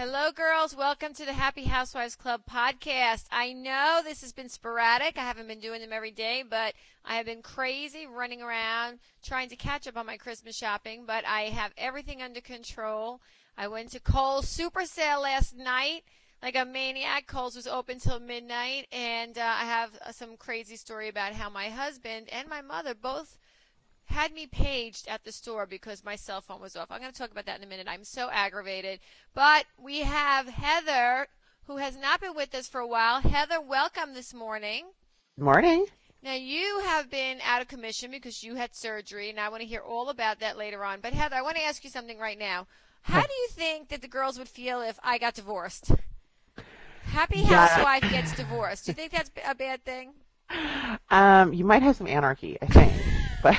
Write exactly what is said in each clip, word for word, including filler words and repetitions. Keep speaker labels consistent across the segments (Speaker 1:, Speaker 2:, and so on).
Speaker 1: Hello, girls. Welcome to the Happy Housewives Club podcast. I know this has been sporadic. I haven't been doing them every day, but I have been crazy running around trying to catch up on my Christmas shopping, but I have everything under control. I went to Kohl's Super Sale last night like a maniac. Kohl's was open till midnight, and uh, I have uh, some crazy story about how my husband and my mother both had me paged at the store because my cell phone was off. I'm going to talk about that in a minute. I'm so aggravated. But we have Heather, who has not been with us for a while. Heather, welcome this morning.
Speaker 2: Morning.
Speaker 1: Now, you have been out of commission because you had surgery, and I want to hear all about that later on. But, Heather, I want to ask you something right now. How do you think that the girls would feel if I got divorced? Happy
Speaker 2: Yeah.
Speaker 1: housewife gets divorced. Do you think that's a bad thing?
Speaker 2: Um, you might have some anarchy, I think. But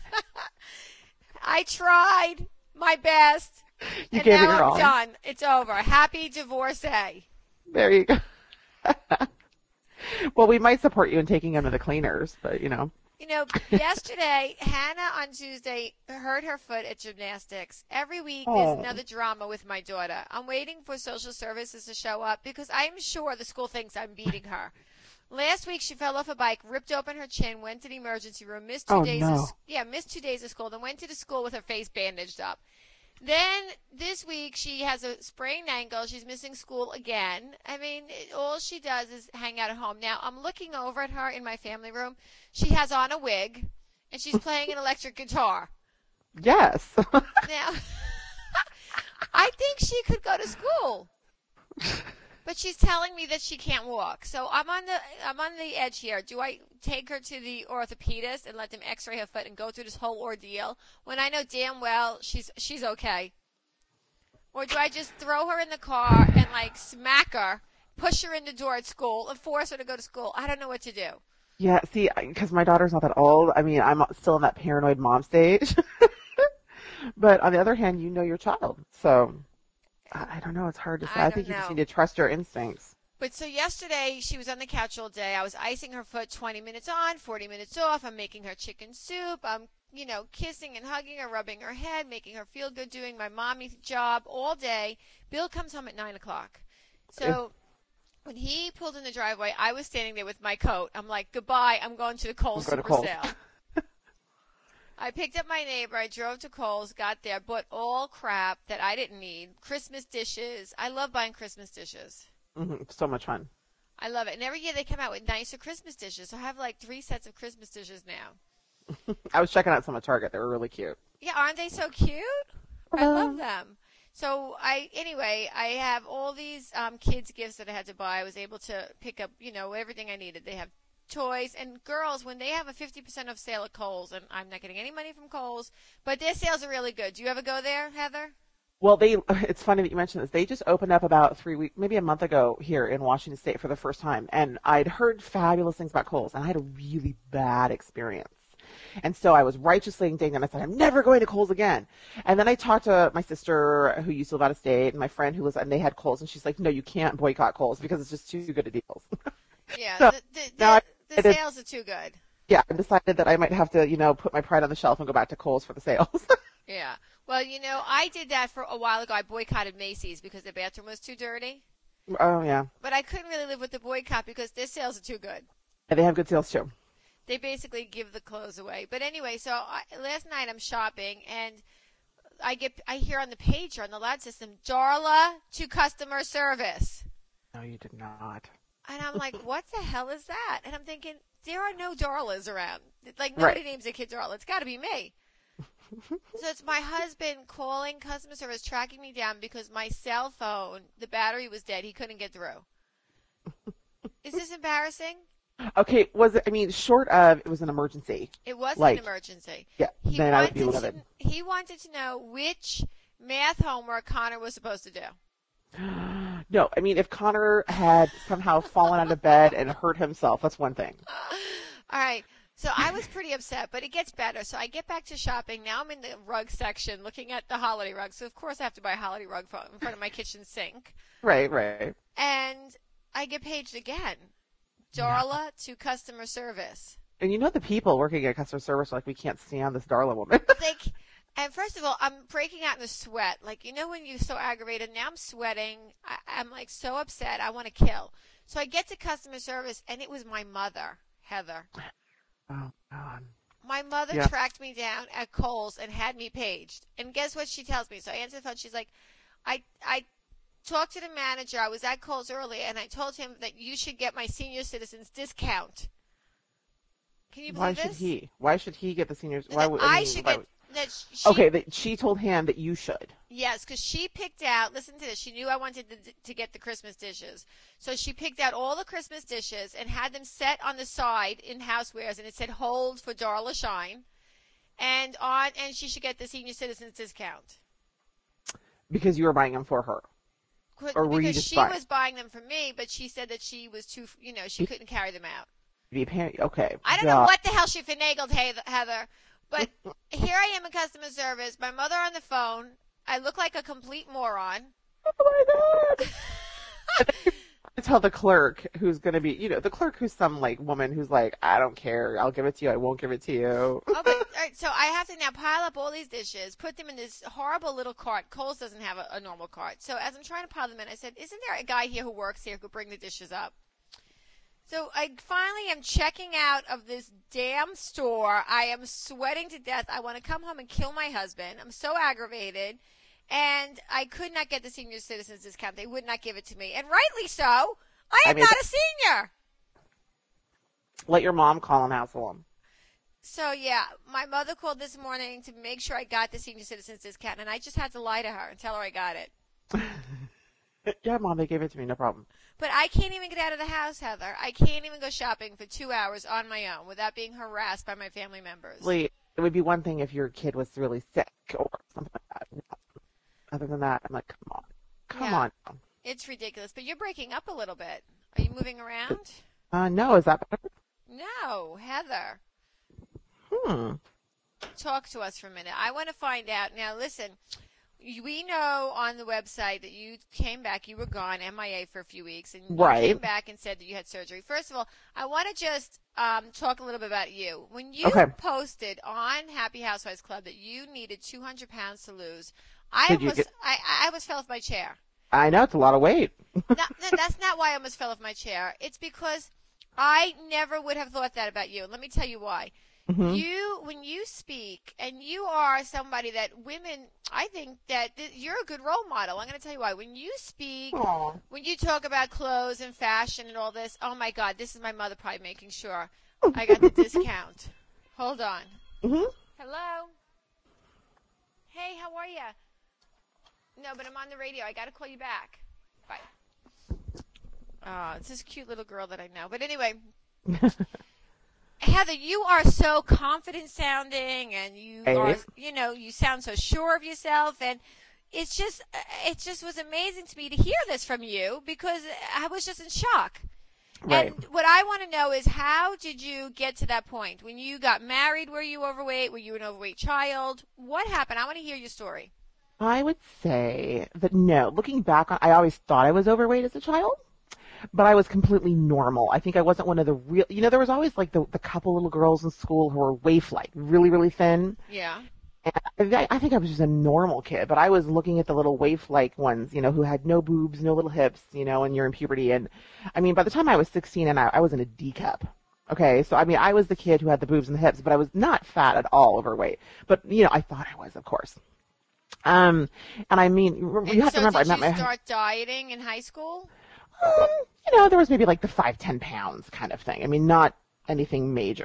Speaker 1: I tried my best,
Speaker 2: you
Speaker 1: and
Speaker 2: gave it
Speaker 1: now
Speaker 2: your
Speaker 1: I'm
Speaker 2: all.
Speaker 1: done. It's over. Happy divorcee.
Speaker 2: There you go. Well, we might support you in taking them to the cleaners, but you know.
Speaker 1: You know, yesterday, Hannah on Tuesday hurt her foot at gymnastics. Every week
Speaker 2: Oh.
Speaker 1: there's another drama with my daughter. I'm waiting for social services to show up because I'm sure the school thinks I'm beating her. Last week she fell off a bike, ripped open her chin, went to the emergency room, missed two
Speaker 2: Oh,
Speaker 1: days
Speaker 2: no.
Speaker 1: of yeah, missed two days of school, then went to the school with her face bandaged up. Then this week she has a sprained ankle. She's missing school again. I mean, it, all she does is hang out at home. Now, I'm looking over at her in my family room. She has on a wig, and she's playing an electric guitar.
Speaker 2: Yes.
Speaker 1: Now, I think she could go to school. But she's telling me that she can't walk. So I'm on the I'm on the edge here. Do I take her to the orthopedist and let them x-ray her foot and go through this whole ordeal when I know damn well she's she's okay? Or do I just throw her in the car and like smack her, push her in the door at school, and force her to go to school? I don't know what to do.
Speaker 2: Yeah, see, because my daughter's not that old. I mean, I'm still in that paranoid mom stage. But on the other hand, you know your child. So I I don't know. It's hard to say.
Speaker 1: I
Speaker 2: I, think
Speaker 1: don't
Speaker 2: you just
Speaker 1: know.
Speaker 2: need to trust your instincts.
Speaker 1: But so yesterday, she was on the couch all day. I was icing her foot twenty minutes on, forty minutes off. I'm making her chicken soup. I'm, you know, kissing and hugging her, rubbing her head, making her feel good, doing my mommy job all day. Bill comes home at nine o'clock. So when he pulled in the driveway, I was standing there with my coat. I'm like, goodbye, I'm going to the Kohl's
Speaker 2: Go to
Speaker 1: Super
Speaker 2: Kohl's.
Speaker 1: Sale. I picked up my neighbor. I drove to Kohl's, got there, bought all crap that I didn't need. Christmas dishes. I love buying Christmas dishes.
Speaker 2: Hmm. So much fun.
Speaker 1: I love it. And every year they come out with nicer Christmas dishes. So I have like three sets of Christmas dishes now.
Speaker 2: I was checking out some at Target. They were really cute.
Speaker 1: Yeah, aren't they so cute? I
Speaker 2: Uh-huh.
Speaker 1: love them. So I, anyway, I have all these um, kids' gifts that I had to buy. I was able to pick up, you know, everything I needed. They have toys. And girls, when they have a fifty percent off sale at Kohl's, and I'm not getting any money from Kohl's, but their sales are really good. Do you ever go there, Heather?
Speaker 2: Well, they, it's funny that you mentioned this. They just opened up about three weeks, maybe a month ago here in Washington State for the first time. And I'd heard fabulous things about Kohl's, and I had a really bad experience. And so I was righteously indignant. I said, I'm never going to Kohl's again. And then I talked to my sister who used to live out of state and my friend who was, and they had Kohl's, and she's like, no, you can't boycott Kohl's because it's just too good a deals.
Speaker 1: Yeah,
Speaker 2: So,
Speaker 1: the, the,
Speaker 2: now I-
Speaker 1: the, the
Speaker 2: it is-
Speaker 1: sales are too good.
Speaker 2: Yeah, I decided that I might have to, you know, put my pride on the shelf and go back to Kohl's for the sales.
Speaker 1: Yeah. Well, you know, I did that for a while ago. I boycotted Macy's because the bathroom was too dirty.
Speaker 2: Oh, yeah.
Speaker 1: But I couldn't really live with the boycott because their sales are too good.
Speaker 2: And they have good sales, too.
Speaker 1: They basically give the clothes away. But anyway, so I, last night I'm shopping and I get I hear on the pager on the loud system, Darla to customer service.
Speaker 2: No, you did not.
Speaker 1: And I'm like, what the hell is that? And I'm thinking, there are no Darlas around. Like, nobody
Speaker 2: Right.
Speaker 1: names a kid Darla. It's got to be me. So it's my husband calling customer service, tracking me down because my cell phone, the battery was dead. He couldn't get through. Is this embarrassing?
Speaker 2: Okay, was it, I mean, short of, it was an emergency.
Speaker 1: It was
Speaker 2: Like,
Speaker 1: an emergency.
Speaker 2: Yeah,
Speaker 1: He
Speaker 2: then I would be
Speaker 1: wanted, to,
Speaker 2: livid.
Speaker 1: he wanted to know which math homework Connor was supposed to do.
Speaker 2: No, I mean, if Connor had somehow fallen out of bed and hurt himself, that's one thing.
Speaker 1: All right. So I was pretty upset, but it gets better. So I get back to shopping. Now I'm in the rug section looking at the holiday rug. So, of course, I have to buy a holiday rug for, in front of my kitchen sink.
Speaker 2: Right, right.
Speaker 1: And I get paged again. Darla to customer service.
Speaker 2: And you know the people working at customer service are like, we can't stand this Darla woman.
Speaker 1: They, And first of all, I'm breaking out in a sweat. Like, you know when you're so aggravated? Now I'm sweating. I, I'm like so upset. I want to kill. So I get to customer service, and it was my mother, Heather.
Speaker 2: Oh, God.
Speaker 1: My mother
Speaker 2: Yeah.
Speaker 1: tracked me down at Kohl's and had me paged. And guess what she tells me? So I answer the phone. She's like, I, I talked to the manager. I was at Kohl's earlier, and I told him that you should get my senior citizens discount. Can you believe
Speaker 2: Why
Speaker 1: this?
Speaker 2: should he? Why should he get the seniors?
Speaker 1: That
Speaker 2: Why would
Speaker 1: I
Speaker 2: mean,
Speaker 1: should
Speaker 2: why
Speaker 1: get
Speaker 2: would-
Speaker 1: that she,
Speaker 2: Okay, that she told him that you should.
Speaker 1: Yes, because she picked out, listen to this, she knew I wanted to, to get the Christmas dishes. So she picked out all the Christmas dishes and had them set on the side in housewares, and it said hold for Darla Shine. And on, and she should get the senior citizens discount.
Speaker 2: Because you were buying them for her. Or were you
Speaker 1: Because
Speaker 2: just
Speaker 1: she
Speaker 2: buying?
Speaker 1: was buying them for me, but she said that she was too, you know, she couldn't carry them out.
Speaker 2: Be paying- Okay.
Speaker 1: I don't
Speaker 2: yeah.
Speaker 1: know what the hell she finagled, Heather, but here I am in customer service, my mother on the phone. I look like a complete moron.
Speaker 2: Oh my God. I tell the clerk who's going to be, you know, the clerk who's some like woman who's like, I don't care. I'll give it to you. I won't give it to you.
Speaker 1: Oh, but, all right, so I have to now pile up all these dishes, put them in this horrible little cart. Kohl's doesn't have a, a normal cart. So as I'm trying to pile them in, I said, isn't there a guy here who works here who could bring the dishes up? So I finally am checking out of this damn store. I am sweating to death. I want to come home and kill my husband. I'm so aggravated. And I could not get the senior citizens discount. They would not give it to me. And rightly so. I am
Speaker 2: I mean,
Speaker 1: not a senior.
Speaker 2: Let your mom call and hassle him.
Speaker 1: So, yeah, my mother called this morning to make sure I got the senior citizens discount. And I just had to lie to her and tell her I got it.
Speaker 2: Yeah, Mom, they gave it to me. No problem.
Speaker 1: But I can't even get out of the house, Heather. I can't even go shopping for two hours on my own without being harassed by my family members.
Speaker 2: Lee, it would be one thing if your kid was really sick or something like that. Other than that, I'm like, come on. Come
Speaker 1: Yeah.
Speaker 2: on.
Speaker 1: It's ridiculous. But you're breaking up a little bit. Are you moving around?
Speaker 2: Uh, no, is that better?
Speaker 1: No, Heather.
Speaker 2: Hmm.
Speaker 1: Talk to us for a minute. I want to find out. Now, listen, we know on the website that you came back, you were gone, M I A for a few weeks, and you
Speaker 2: Right.
Speaker 1: came back and said that you had surgery. First of all, I want to just um, talk a little bit about you. When you
Speaker 2: Okay.
Speaker 1: posted on Happy Housewives Club that you needed two hundred pounds to lose, I
Speaker 2: Did you
Speaker 1: almost,
Speaker 2: get-
Speaker 1: I, I almost fell off my chair.
Speaker 2: I know, it's a lot of weight.
Speaker 1: No, no, that's not why I almost fell off my chair. It's because I never would have thought that about you. And let me tell you why.
Speaker 2: Mhm.
Speaker 1: You, when you speak, and you are somebody that women, I think that th- you're a good role model. I'm going to tell you why. When you speak,
Speaker 2: Aw.
Speaker 1: when you talk about clothes and fashion and all this, oh my God, this is my mother probably making sure I got the discount. Hold on.
Speaker 2: Mhm.
Speaker 1: Hello? Hey, how are you? No, but I'm on the radio. I got to call you back. Bye. Oh, it's this cute little girl that I know. But anyway, Heather, you are so confident sounding, and you
Speaker 2: Hey.
Speaker 1: are, you know, you sound so sure of yourself, and it's just, it just was amazing to me to hear this from you because I was just in shock.
Speaker 2: Right.
Speaker 1: And what I want to know is how did you get to that point? When you got married, were you overweight? Were you an overweight child? What happened? I want to hear your story.
Speaker 2: I would say that no, looking back on, I always thought I was overweight as a child, but I was completely normal. I think I wasn't one of the real, you know, there was always like the, the couple little girls in school who were waif-like, really, really thin.
Speaker 1: Yeah.
Speaker 2: And I, I think I was just a normal kid, but I was looking at the little waif-like ones, you know, who had no boobs, no little hips, you know, and you're in puberty. And I mean, by the time I was sixteen and I, I was in a D cup. Okay. So, I mean, I was the kid who had the boobs and the hips, but I was not fat at all, overweight. But, you know, I thought I was, of course. Um, and I mean, you
Speaker 1: And
Speaker 2: have
Speaker 1: so
Speaker 2: to remember,
Speaker 1: did
Speaker 2: I met
Speaker 1: you
Speaker 2: my,
Speaker 1: start dieting in high school?
Speaker 2: um, you know, there was maybe like the five, ten pounds kind of thing. I mean, not anything major.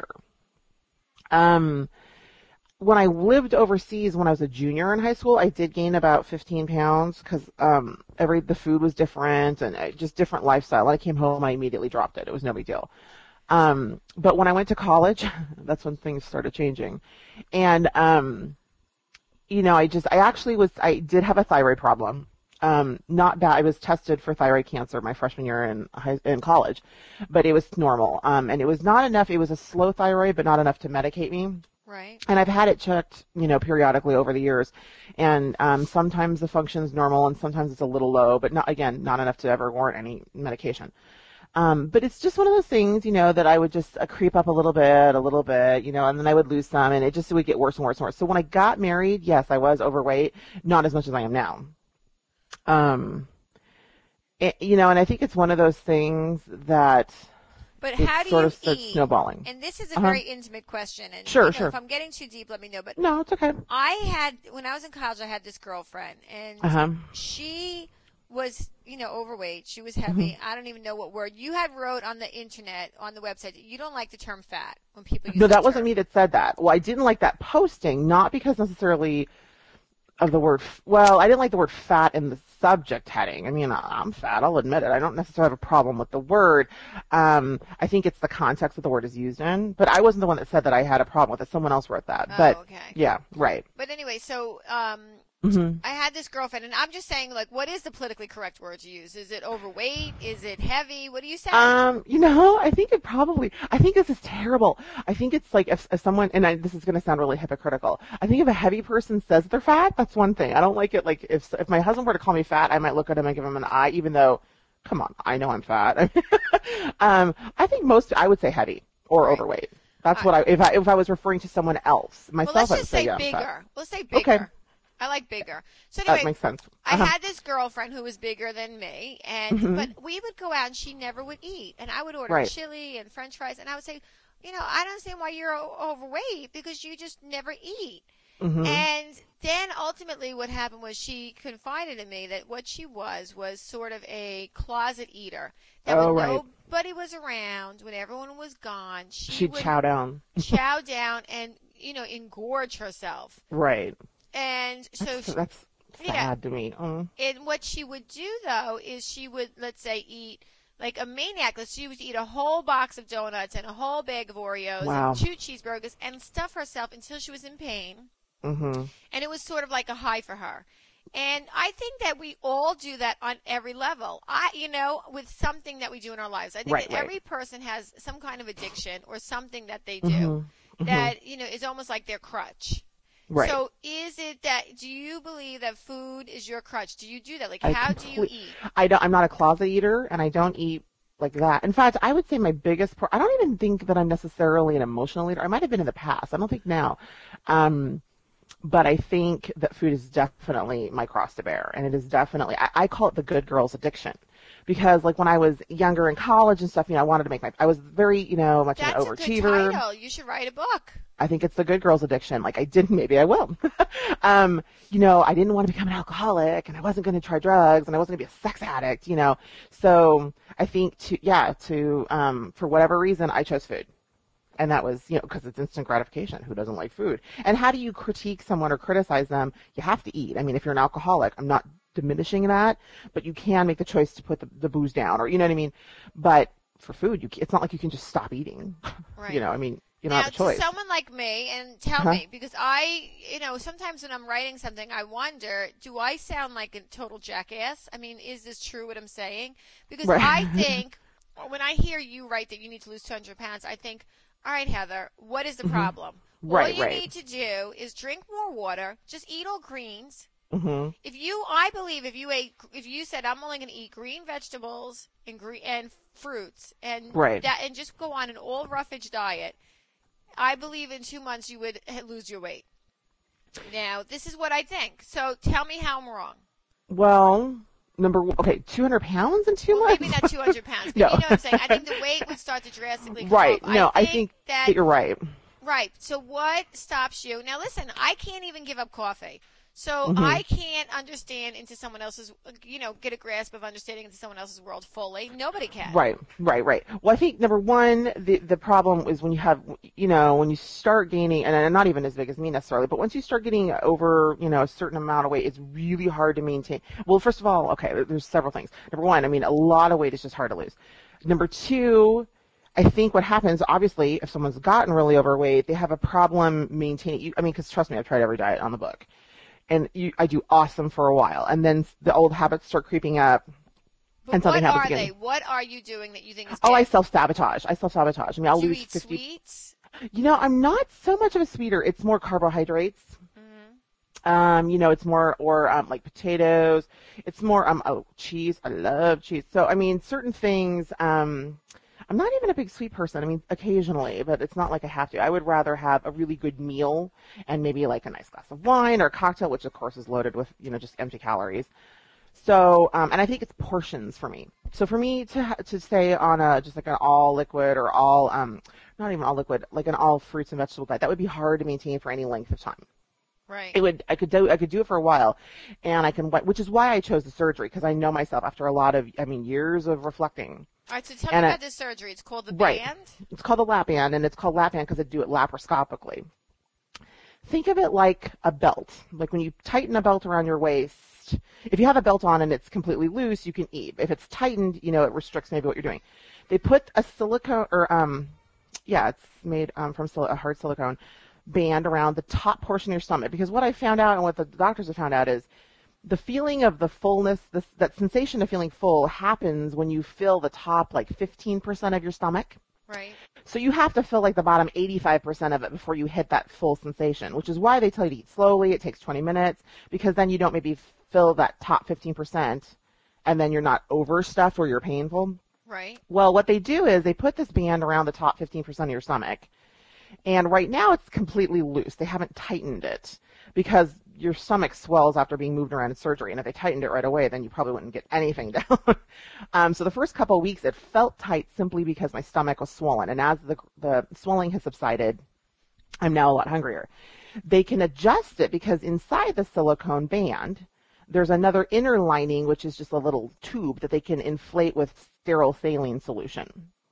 Speaker 2: Um, when I lived overseas, when I was a junior in high school, I did gain about fifteen pounds because um, every the food was different and uh, just different lifestyle. When I came home, I immediately dropped it. It was no big deal. Um, but when I went to college, that's when things started changing. And, um, you know, I just, I actually was, I did have a thyroid problem. Um, not bad. I was tested for thyroid cancer my freshman year in high, in college, but it was normal. Um, and it was not enough. It was a slow thyroid, but not enough to medicate me.
Speaker 1: Right.
Speaker 2: And I've had it checked, you know, periodically over the years. And um, sometimes the function's normal and sometimes it's a little low, but not, again, not enough to ever warrant any medication. Um, but it's just one of those things, you know, that I would just uh, creep up a little bit, a little bit, you know, and then I would lose some, and it just would get worse and worse and worse. So when I got married, yes, I was overweight, not as much as I am now. Um, it, you know, and I think it's one of those things that
Speaker 1: But how do
Speaker 2: sort
Speaker 1: you
Speaker 2: of starts
Speaker 1: eat?
Speaker 2: snowballing.
Speaker 1: And this is a
Speaker 2: Uh-huh.
Speaker 1: very intimate question. And
Speaker 2: Sure,
Speaker 1: you know,
Speaker 2: sure.
Speaker 1: if I'm getting too deep, let me know. But
Speaker 2: No, it's okay.
Speaker 1: I had, when I was in college, I had this girlfriend, and
Speaker 2: Uh-huh.
Speaker 1: she was, you know, overweight. She was heavy.
Speaker 2: Mm-hmm.
Speaker 1: I don't even know what word. You had wrote on the internet, on the website, that you don't like the term fat when people use
Speaker 2: No, that
Speaker 1: term.
Speaker 2: wasn't me that said that. Well, I didn't like that posting, not because necessarily of the word, f- well, I didn't like the word fat in the subject heading. I mean, I'm fat, I'll admit it. I don't necessarily have a problem with the word. Um, I think it's the context that the word is used in, but I wasn't the one that said that I had a problem with it. Someone else wrote that.
Speaker 1: Oh,
Speaker 2: but
Speaker 1: okay.
Speaker 2: yeah, right.
Speaker 1: But anyway, so um,
Speaker 2: Mm-hmm.
Speaker 1: I had this girlfriend, and I'm just saying, like, what is the politically correct word to use? Is it overweight? Is it heavy? What do you say?
Speaker 2: Um, you know, I think it probably, I think this is terrible. I think it's like if, if someone, and I, this is going to sound really hypocritical. I think if a heavy person says they're fat, that's one thing. I don't like it. Like if, if my husband were to call me fat, I might look at him and give him an eye, even though, come on, I know I'm fat. um, I think most, I would say heavy or
Speaker 1: Right.
Speaker 2: overweight. That's
Speaker 1: All
Speaker 2: what I, if I, if I was referring to someone else, myself,
Speaker 1: well, let's
Speaker 2: I
Speaker 1: just
Speaker 2: would say,
Speaker 1: say
Speaker 2: yeah, I'm fat.
Speaker 1: bigger. Let's say bigger.
Speaker 2: Okay.
Speaker 1: I like bigger. So
Speaker 2: That
Speaker 1: anyway,
Speaker 2: makes sense.
Speaker 1: I
Speaker 2: Uh-huh.
Speaker 1: had this girlfriend who was bigger than me, and
Speaker 2: Mhm.
Speaker 1: but we would go out and she never would eat, and I would order
Speaker 2: Right.
Speaker 1: chili and French fries, and I would say, you know, I don't understand why you're o- overweight because you just never eat.
Speaker 2: Mhm.
Speaker 1: And then ultimately, what happened was she confided in me that what she was was sort of a closet eater. That
Speaker 2: Oh,
Speaker 1: when
Speaker 2: right.
Speaker 1: nobody was around, when everyone was gone, she
Speaker 2: She'd
Speaker 1: would
Speaker 2: chow down.
Speaker 1: chow down and you know engorge herself.
Speaker 2: Right.
Speaker 1: And so
Speaker 2: That's,
Speaker 1: she,
Speaker 2: that's sad
Speaker 1: yeah.
Speaker 2: to me. Mm.
Speaker 1: and what she would do though is she would, let's say, eat like a maniac. Let's she would eat a whole box of donuts and a whole bag of Oreos
Speaker 2: Wow.
Speaker 1: and two cheeseburgers and stuff herself until she was in pain.
Speaker 2: Mm-hmm.
Speaker 1: And it was sort of like a high for her. And I think that we all do that on every level. I, you know, with something that we do in our lives. I think
Speaker 2: Right,
Speaker 1: that
Speaker 2: right.
Speaker 1: every person has some kind of addiction or something that they do
Speaker 2: Mm-hmm.
Speaker 1: that, you know, is almost like their crutch.
Speaker 2: Right.
Speaker 1: So is it that, do you believe that food is your crutch? Do you do that? Like,
Speaker 2: I
Speaker 1: how do you
Speaker 2: complete-
Speaker 1: eat?
Speaker 2: I don't. I'm not a closet eater, and I don't eat like that. In fact, I would say my biggest. Pro- I don't even think that I'm necessarily an emotional eater. I might have been in the past. I don't think now. Um, but I think that food is definitely my cross to bear, and it is definitely. I, I call it the good girl's addiction, because like when I was younger in college and stuff, you know, I wanted to make my. I was very, you know, much
Speaker 1: That's
Speaker 2: an
Speaker 1: a good
Speaker 2: overachiever.
Speaker 1: title. You should write a book.
Speaker 2: I think it's the good girl's addiction. Like I didn't, maybe I will. um, you know, I didn't want to become an alcoholic, and I wasn't going to try drugs, and I wasn't going to be a sex addict, you know. So I think to, yeah, to, um, for whatever reason, I chose food. And that was, you know, because it's instant gratification. Who doesn't like food? And how do you critique someone or criticize them? You have to eat. I mean, if you're an alcoholic, I'm not diminishing that, but you can make the choice to put the, the booze down, or, you know what I mean? But for food, you, it's not like you can just stop eating.
Speaker 1: Right.
Speaker 2: You know, I mean, you don't
Speaker 1: Now,
Speaker 2: have a choice.
Speaker 1: to someone like me, and tell
Speaker 2: Huh?
Speaker 1: me, because I, you know, sometimes when I'm writing something, I wonder, do I sound like a total jackass? I mean, is this true what I'm saying? Because
Speaker 2: Right.
Speaker 1: I think, when I hear you write that you need to lose two hundred pounds, I think, all right, Heather, what is the problem?
Speaker 2: Mm-hmm. Right,
Speaker 1: All you
Speaker 2: right.
Speaker 1: need to do is drink more water, just eat all greens.
Speaker 2: Mm-hmm.
Speaker 1: If you, I believe, if you ate, if you said, I'm only going to eat green vegetables and green and fruits, and
Speaker 2: Right.
Speaker 1: that, and just go on an all roughage diet, I believe in two months you would h- lose your weight. Now, this is what I think. So tell me how I'm wrong.
Speaker 2: Well, number one, okay, two hundred pounds in two
Speaker 1: Well,
Speaker 2: months?
Speaker 1: maybe not two hundred pounds, but
Speaker 2: No.
Speaker 1: you know what I'm saying. I think the weight would start to drastically come
Speaker 2: Right.
Speaker 1: off.
Speaker 2: No,
Speaker 1: I
Speaker 2: I
Speaker 1: think,
Speaker 2: think
Speaker 1: that,
Speaker 2: that you're right.
Speaker 1: right. So what stops you? Now, listen, I can't even give up coffee. So
Speaker 2: Mhm.
Speaker 1: I can't understand into someone else's, you know, get a grasp of understanding into someone else's world fully. Nobody can.
Speaker 2: Right, right, right. Well, I think number one, the the problem is when you have, you know, when you start gaining, and I'm not even as big as me necessarily, but once you start getting over, you know, a certain amount of weight, it's really hard to maintain. Well, first of all, okay, there's several things. Number one, I mean, a lot of weight is just hard to lose. Number two, I think what happens, obviously, if someone's gotten really overweight, they have a problem maintaining. You, I mean, because trust me, I've tried every diet on the book. And you, I do awesome for a while, and then the old habits start creeping up,
Speaker 1: But
Speaker 2: and something
Speaker 1: what
Speaker 2: happens
Speaker 1: are
Speaker 2: again.
Speaker 1: they? What are you doing that you think is
Speaker 2: Oh, I
Speaker 1: bad?
Speaker 2: self-sabotage. I self-sabotage. I mean, I'll
Speaker 1: Do you
Speaker 2: lose
Speaker 1: eat
Speaker 2: fifty.
Speaker 1: sweets?
Speaker 2: You know, I'm not so much of a sweeter. It's more carbohydrates.
Speaker 1: Mm-hmm.
Speaker 2: Um, you know, it's more, or um, like potatoes. It's more, um, oh, cheese. I love cheese. So, I mean, certain things, um, I'm not even a big sweet person. I mean, occasionally, but it's not like I have to. I would rather have a really good meal and maybe like a nice glass of wine or a cocktail, which of course is loaded with, you know, just empty calories. So, um, and I think it's portions for me. So for me to ha- to stay on a just like an all liquid or all um not even all liquid, like an all fruits and vegetable diet, that would be hard to maintain for any length of time.
Speaker 1: Right.
Speaker 2: It would I could do I could do it for a while, and I can which is why I chose the surgery, because I know myself after a lot of I mean years of reflecting.
Speaker 1: All right, so tell
Speaker 2: And
Speaker 1: me
Speaker 2: I-
Speaker 1: about this surgery. It's called the
Speaker 2: Right.
Speaker 1: band.
Speaker 2: It's called a lap band, and it's called lap band because they do it laparoscopically. Think of it like a belt. Like when you tighten a belt around your waist, if you have a belt on and it's completely loose, you can eat. If it's tightened, you know, it restricts maybe what you're doing. They put a silicone, or um, yeah, it's made um, from sil- a hard silicone band around the top portion of your stomach. Because what I found out and what the doctors have found out is the feeling of the fullness, this, that sensation of feeling full happens when you fill the top like fifteen percent of your stomach.
Speaker 1: Right.
Speaker 2: So you have to fill like the bottom eighty-five percent of it before you hit that full sensation, which is why they tell you to eat slowly. It takes twenty minutes, because then you don't maybe fill that top fifteen percent and then you're not overstuffed or you're painful.
Speaker 1: Right.
Speaker 2: Well, what they do is they put this band around the top fifteen percent of your stomach. And right now it's completely loose. They haven't tightened it because your stomach swells after being moved around in surgery. And if they tightened it right away, then you probably wouldn't get anything down. um, so the first couple of weeks, it felt tight simply because my stomach was swollen. And as the, the swelling has subsided, I'm now a lot hungrier. They can adjust it because inside the silicone band, there's another inner lining, which is just a little tube that they can inflate with sterile saline solution.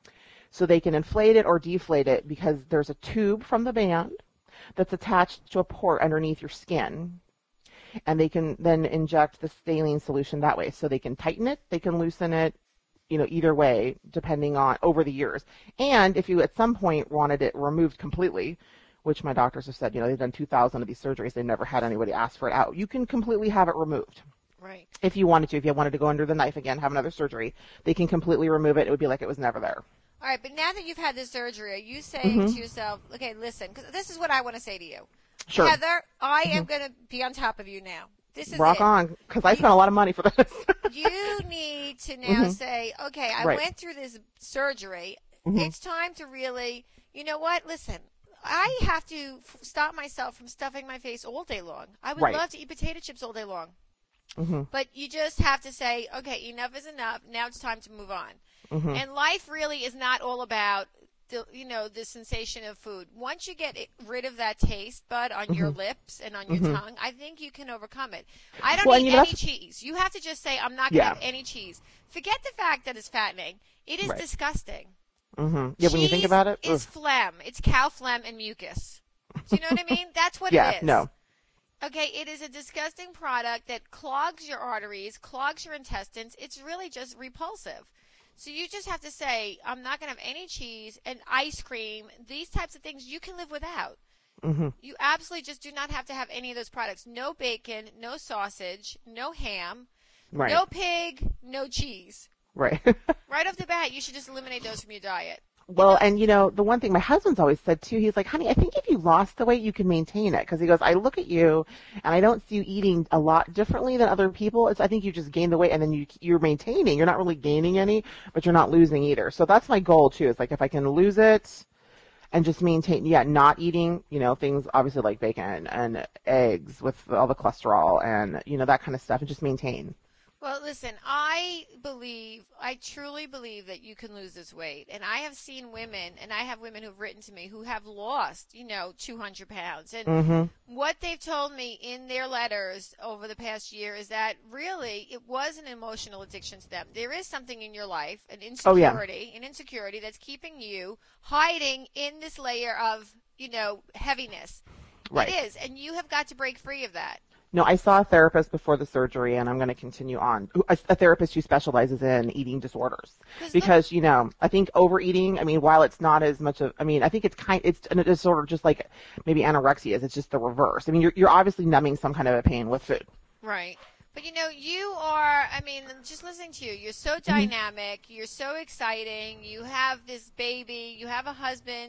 Speaker 2: So they can inflate it or deflate it because there's a tube from the band that's attached to a port underneath your skin. And they can then inject the saline solution that way. So they can tighten it, they can loosen it, you know, either way, depending on over the years. And if you at some point wanted it removed completely, which my doctors have said, you know, they've done two thousand of these surgeries, they've never had anybody ask for it out. You can completely have it removed.
Speaker 1: Right.
Speaker 2: If you wanted to, if you wanted to go under the knife again, have another surgery, they can completely remove it. It would be like it was never there.
Speaker 1: All right, but now that you've had this surgery, are you saying
Speaker 2: Mhm.
Speaker 1: to yourself, okay, listen, because this is what I want to say to you.
Speaker 2: Sure.
Speaker 1: Heather, I am going to be on top of you now. This is
Speaker 2: Rock
Speaker 1: it.
Speaker 2: on, because I spent a lot of money for this.
Speaker 1: You need to now
Speaker 2: Mhm.
Speaker 1: say, okay, I
Speaker 2: Right.
Speaker 1: went through this surgery.
Speaker 2: Mhm.
Speaker 1: It's time to really, you know what? Listen, I have to f- stop myself from stuffing my face all day long. I would
Speaker 2: Right.
Speaker 1: love to eat potato chips all day long.
Speaker 2: hmm
Speaker 1: But you just have to say, okay, enough is enough. Now it's time to move on.
Speaker 2: hmm
Speaker 1: And life really is not all about the, you know, the sensation of food. Once you get it, rid of that taste bud on your
Speaker 2: Mhm.
Speaker 1: lips and on your
Speaker 2: Mhm.
Speaker 1: tongue, I think you can overcome it. I don't
Speaker 2: Well, and
Speaker 1: eat
Speaker 2: you know,
Speaker 1: any
Speaker 2: that's-
Speaker 1: cheese. You have to just say, I'm not going to
Speaker 2: Yeah.
Speaker 1: have any cheese. Forget the fact that it's fattening. It is
Speaker 2: Right.
Speaker 1: disgusting.
Speaker 2: hmm Yeah, when you think
Speaker 1: Cheese
Speaker 2: about it.
Speaker 1: is
Speaker 2: ugh.
Speaker 1: phlegm. It's cow phlegm and mucus. Do you know what I mean? That's what
Speaker 2: Yeah,
Speaker 1: it is.
Speaker 2: no.
Speaker 1: Okay, it is a disgusting product that clogs your arteries, clogs your intestines. It's really just repulsive. So you just have to say, I'm not going to have any cheese and ice cream. These types of things you can live without.
Speaker 2: hmm
Speaker 1: You absolutely just do not have to have any of those products. No bacon, no sausage, no ham,
Speaker 2: Right.
Speaker 1: no pig, no cheese.
Speaker 2: Right.
Speaker 1: Right off the bat, you should just eliminate those from your diet.
Speaker 2: Well, and you know, the one thing my husband's always said too, he's like, honey, I think if you lost the weight, you can maintain it. Because he goes, I look at you and I don't see you eating a lot differently than other people. It's, I think you just gained the weight and then you, you're maintaining. You're not really gaining any, but you're not losing either. So that's my goal too. It's like if I can lose it and just maintain, yeah, not eating, you know, things obviously like bacon and eggs with all the cholesterol and, you know, that kind of stuff and just maintain.
Speaker 1: Well, listen, I believe, I truly believe that you can lose this weight. And I have seen women, and I have women who've written to me who have lost, you know, two hundred pounds. And
Speaker 2: hmm
Speaker 1: what they've told me in their letters over the past year is that really it was an emotional addiction to them. There is something in your life, an
Speaker 2: Oh, yeah.
Speaker 1: insecurity, an insecurity that's keeping you hiding in this layer of, you know, heaviness.
Speaker 2: Right.
Speaker 1: It is. And you have got to break free of that.
Speaker 2: No, I saw a therapist before the surgery, and I'm going to continue on. A, a therapist who specializes in eating disorders,
Speaker 1: 'Cause
Speaker 2: because you know, I think overeating. I mean, while it's not as much of, I mean, I think it's kind, it's a disorder just like maybe anorexia is. It's just the reverse. I mean, you're you're obviously numbing some kind of a pain with food.
Speaker 1: Right. But you know, you are, I mean, just listening to you, you're so dynamic, you're so exciting, you have this baby, you have a husband.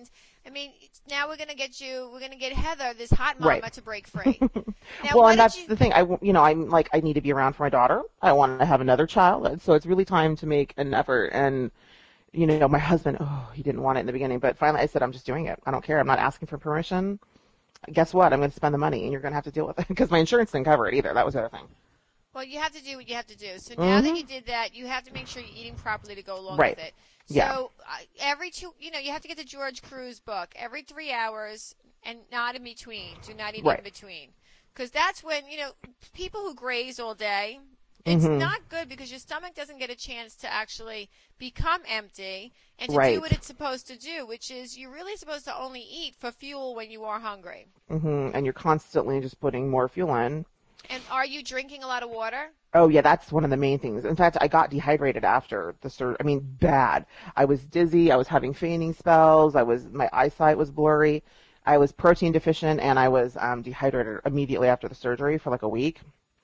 Speaker 1: I mean, now we're going to get you, we're going to get Heather, this hot mama,
Speaker 2: Right.
Speaker 1: to break free. Now,
Speaker 2: Well,
Speaker 1: what
Speaker 2: and
Speaker 1: did
Speaker 2: that's
Speaker 1: you,
Speaker 2: the thing. I, w- you know, I'm like, I need to be around for my daughter. I want to have another child. And so it's really time to make an effort. And, you know, my husband, oh, he didn't want it in the beginning, but finally I said, I'm just doing it. I don't care. I'm not asking for permission. Guess what? I'm going to spend the money and you're going to have to deal with it because my insurance didn't cover it either. That was the other thing.
Speaker 1: well, you have to do what you have to do. So now that
Speaker 2: Mhm.
Speaker 1: you did that, you have to make sure you're eating properly to go along
Speaker 2: Right.
Speaker 1: with it. So
Speaker 2: Yeah.
Speaker 1: uh, every two, you know, you have to get the George Cruz book every three hours and not in between. Do not eat
Speaker 2: Right.
Speaker 1: in between. Because that's when, you know, people who graze all day, it's
Speaker 2: Mhm.
Speaker 1: not good because your stomach doesn't get a chance to actually become empty and to
Speaker 2: Right.
Speaker 1: do what it's supposed to do, which is you're really supposed to only eat for fuel when you are hungry.
Speaker 2: hmm And you're constantly just putting more fuel in.
Speaker 1: And are you drinking a lot of water?
Speaker 2: Oh yeah, that's one of the main things. In fact, I got dehydrated after the sur- I mean, bad. I was dizzy. I was having fainting spells. I was, my eyesight was blurry. I was protein deficient, and I was um, dehydrated immediately after the surgery for like a week.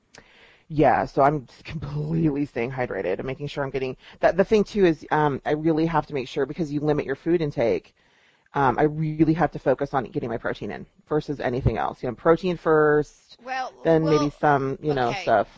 Speaker 2: Yeah, so I'm just completely staying hydrated and making sure I'm getting that. The thing too is, um, I really have to make sure because you limit your food intake. Um, I really have to focus on getting my protein in versus anything else. You know, protein first,
Speaker 1: Well,
Speaker 2: then
Speaker 1: well,
Speaker 2: maybe some, you know,
Speaker 1: okay.
Speaker 2: stuff.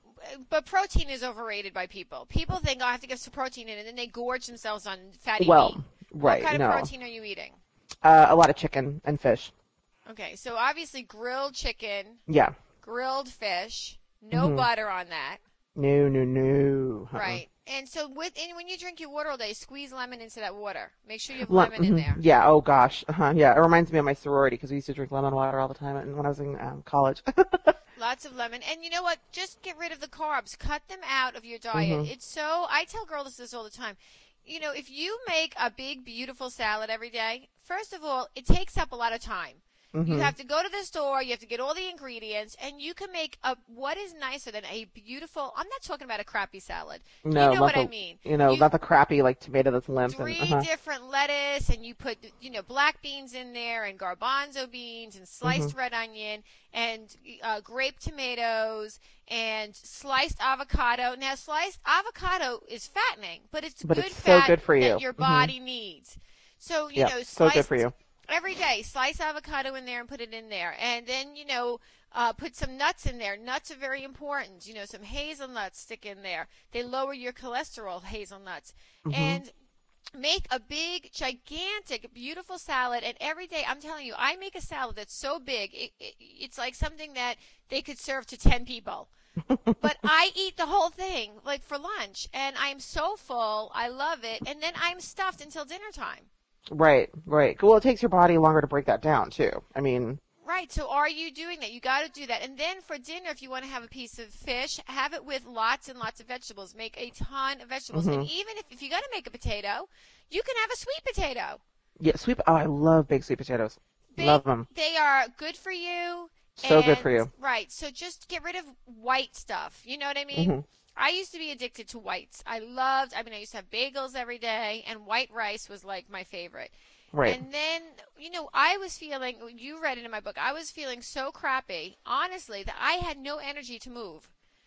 Speaker 1: But protein is overrated by people. People think, oh, I have to get some protein in, and then they gorge themselves on fatty
Speaker 2: Well,
Speaker 1: meat.
Speaker 2: right,
Speaker 1: What kind
Speaker 2: no.
Speaker 1: of protein are you eating?
Speaker 2: Uh, a lot of chicken and fish.
Speaker 1: Okay, so obviously grilled chicken,
Speaker 2: Yeah.
Speaker 1: grilled fish, no
Speaker 2: Mhm.
Speaker 1: butter on that,
Speaker 2: No, no, no. Uh-uh.
Speaker 1: right? And so with and when you drink your water all day, squeeze lemon into that water. Make sure you have
Speaker 2: Lem-
Speaker 1: lemon in
Speaker 2: mhm.
Speaker 1: there.
Speaker 2: Yeah. Oh gosh. Uh-huh. Yeah. It reminds me of my sorority because we used to drink lemon water all the time and when I was in um, college.
Speaker 1: Lots of lemon. And you know what? Just get rid of the carbs. Cut them out of your diet.
Speaker 2: Mhm.
Speaker 1: It's so, I tell girls this all the time. You know, if you make a big, beautiful salad every day, first of all, it takes up a lot of time. You
Speaker 2: Mhm.
Speaker 1: have to go to the store, you have to get all the ingredients, and you can make a, what is nicer than a beautiful, I'm not talking about a crappy salad.
Speaker 2: No,
Speaker 1: You know
Speaker 2: not
Speaker 1: what
Speaker 2: the,
Speaker 1: I mean.
Speaker 2: You know,
Speaker 1: You-
Speaker 2: not the crappy like tomato that's limp
Speaker 1: Three
Speaker 2: and uh-huh.
Speaker 1: different lettuce, and you put, you know, black beans in there, and garbanzo beans, and sliced
Speaker 2: Mm-hmm.
Speaker 1: red onion, and uh, grape tomatoes, and sliced avocado. Now, sliced avocado is fattening, but it's
Speaker 2: But
Speaker 1: good
Speaker 2: it's so
Speaker 1: fat
Speaker 2: good for you.
Speaker 1: that your
Speaker 2: Mhm.
Speaker 1: body needs. So, you
Speaker 2: Yeah,
Speaker 1: know,
Speaker 2: so
Speaker 1: sliced
Speaker 2: good for you.
Speaker 1: every day. Slice avocado in there and put it in there. And then, you know, uh, put some nuts in there. Nuts are very important. You know, some hazelnuts stick in there. They lower your cholesterol, hazelnuts.
Speaker 2: Mhm.
Speaker 1: And make a big, gigantic, beautiful salad. And every day, I'm telling you, I make a salad that's so big, it, it, it's like something that they could serve to ten people. But I eat the whole thing, like for lunch. And I'm so full. I love it. And then I'm stuffed until dinner time.
Speaker 2: Right, right. Well, it takes your body longer to break that down too. I mean,
Speaker 1: Right. So are you doing that? You got to do that. And then for dinner, if you want to have a piece of fish, have it with lots and lots of vegetables. Make a ton of vegetables.
Speaker 2: Mhm.
Speaker 1: And even if, if you got to make a potato, you can have a sweet potato.
Speaker 2: yeah, sweet. Oh, I love big sweet potatoes.
Speaker 1: Big,
Speaker 2: Love them.
Speaker 1: They are good for you.
Speaker 2: So good
Speaker 1: and-
Speaker 2: for you.
Speaker 1: Right. So just get rid of white stuff. You know what I mean?
Speaker 2: Mhm.
Speaker 1: I used to be addicted to whites. I loved, I mean, I used to have bagels every day, and white rice was like my favorite.
Speaker 2: Right.
Speaker 1: And then, you know, I was feeling, you read it in my book, I was feeling so crappy, honestly, that I had no energy to move.